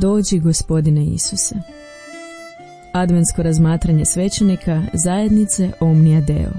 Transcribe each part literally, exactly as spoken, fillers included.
Dođi, Gospodine Isuse. Adventsko razmatranje svećenika zajednice Omnia Deo.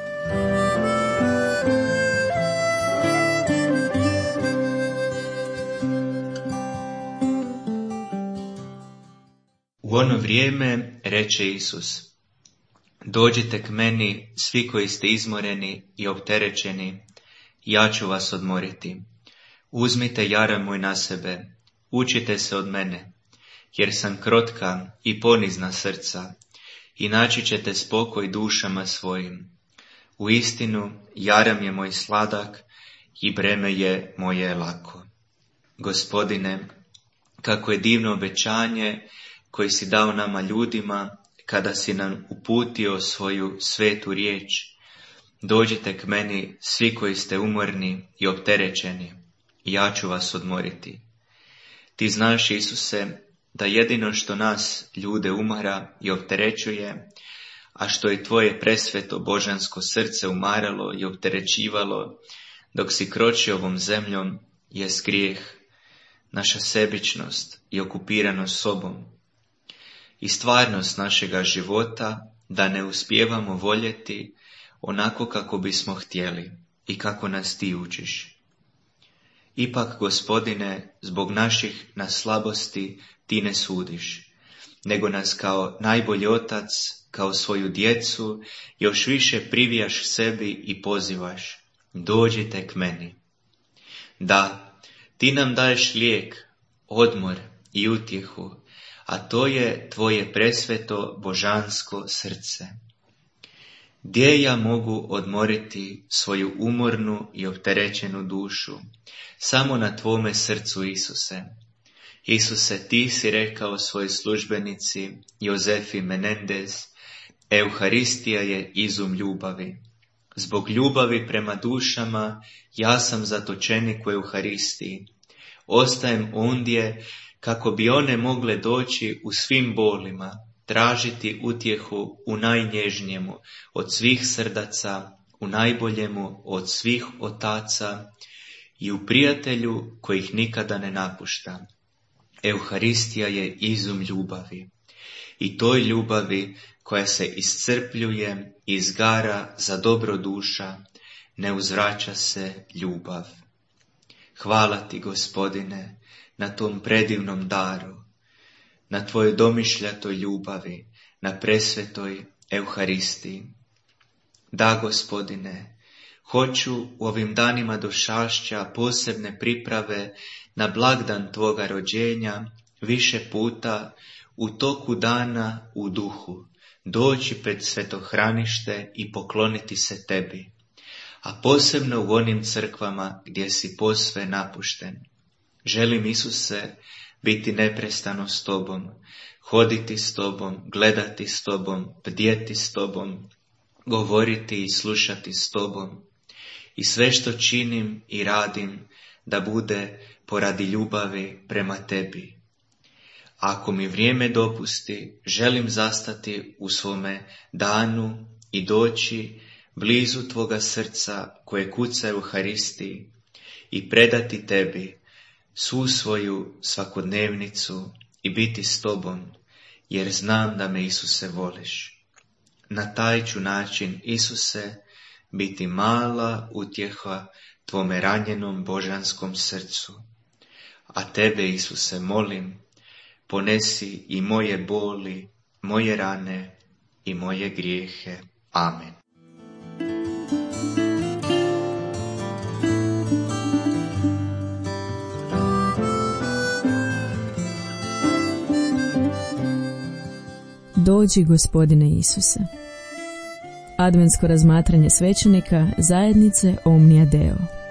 U ono vrijeme reče Isus: Dođite k meni, svi koji ste izmoreni i opterećeni, ja ću vas odmoriti. Uzmite jaram moj na sebe, učite se od mene, jer sam krotka i ponizna srca, i naći ćete spokoj dušama svojim. Uistinu, jaram je moj sladak i breme je moje lako. Gospodine, kako je divno obećanje koji si dao nama ljudima, kada si nam uputio svoju svetu riječ. Dođite k meni, svi koji ste umorni i opterećeni, ja ću vas odmoriti. Ti znaš, Isuse, da jedino što nas, ljude, umara i opterećuje, a što je tvoje presveto božansko srce umaralo i opterećivalo dok si kročio ovom zemljom, je grijeh, naša sebičnost i okupiranost sobom. I stvarnost našega života da ne uspijevamo voljeti onako kako bismo htjeli i kako nas ti učiš. Ipak, Gospodine, zbog naših nas slabosti ti ne sudiš, nego nas kao najbolji otac, kao svoju djecu, još više privijaš sebi i pozivaš: dođite k meni. Da, ti nam daješ lijek, odmor i utjehu, a to je tvoje presveto božansko srce. Gdje ja mogu odmoriti svoju umornu i opterećenu dušu? Samo na tvome srcu, Isuse. Isuse, ti si rekao svojoj službenici Jozefi Menendez: Euharistija je izum ljubavi. Zbog ljubavi prema dušama ja sam zatočenik u Euharistiji. Ostajem ondje kako bi one mogle doći u svim bolima, tražiti utjehu u najnježnijemu od svih srdaca, u najboljemu od svih otaca i u prijatelju koji ih nikada ne napušta. Euharistija je izum ljubavi, i toj ljubavi koja se iscrpljuje i izgara za dobro duša, ne uzvraća se ljubav. Hvala ti, Gospodine, na tom predivnom daru, na tvojoj domišljatoj ljubavi, na presvetoj Euharistiji. Da, Gospodine, hoću u ovim danima došašća posebne priprave na blagdan tvoga rođenja više puta u toku dana u duhu doći pred svetohranište i pokloniti se tebi, a posebno u onim crkvama gdje si posve napušten. Želim, Isuse, biti neprestano s tobom, hoditi s tobom, gledati s tobom, bdjeti s tobom, govoriti i slušati s tobom. I sve što činim i radim da bude poradi ljubavi prema tebi. Ako mi vrijeme dopusti, želim zastati u svome danu i doći blizu tvoga srca koje kuca u Euharistiji i predati tebi svu svoju svakodnevnicu i biti s tobom, jer znam da me, Isuse, voliš. Na taj ću način, Isuse, biti mala utjeha tvome ranjenom božanskom srcu. A tebe, Isuse, molim, ponesi i moje boli, moje rane i moje grijehe. Amen. Dođi, Gospodine Isuse. Adventsko razmatranje svećenika zajednice Omnia Deo.